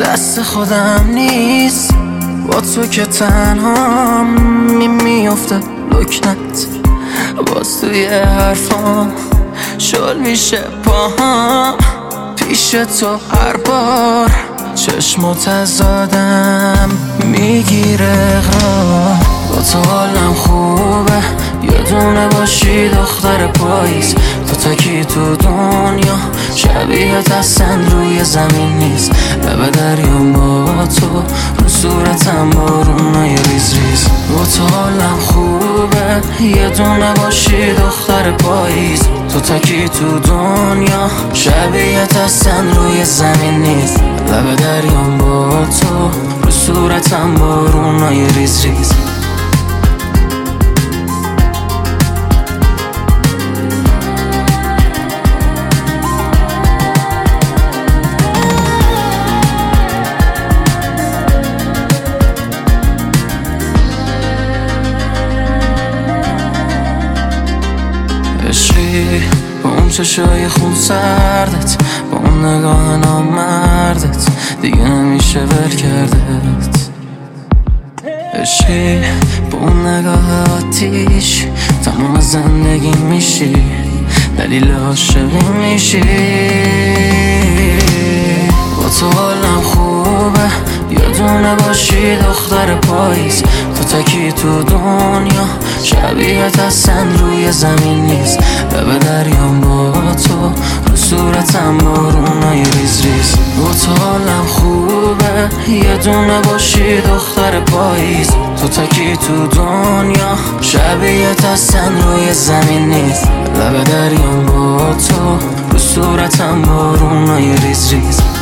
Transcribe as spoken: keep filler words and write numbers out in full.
دست خودم نیست، با تو که تنها می میفته لکنت. باز توی حرفام شل میشه پاهام، پیش تو هر بار چشم تزادم میگیره اقرار. با تو حالم خوبه، یه دونه باشی دختر پاییز. تو تکی تو دنیا شبیهت اصلا روی زمین نیست. لب دریام با تو، رو صورتم بارونای ریز ریز. با تو حالم خوبه، یه دونه باشی دختر پاییز. تو تکی تو دنیا شبیهت اصلا روی زمین نیست. لب دریام با تو، رو صورتم بارونای ریز ریز. عشقی با اون چشای خون سردت، با اون نگاه نامردت، دیگه نمیشه ول کردت. عشقی با اون نگاه آتیش، تمام زندگی میشی، دلیل عاشقی میشی. با تو حالم خوبه، یه دونه باشی دختر پاییز. تو تکی تو دنیا شبیهت اصلا روی زمین نیست. لب دریام با تو، رو صورتم بارونای ریز ریز. با تو حالم خوبه، یه دونه باشی دختر پاییز. تو تکی تو دنیا شبیهت اصلا روی زمین نیست. لب دریام با تو، رو صورتم بارونای ریز ریز.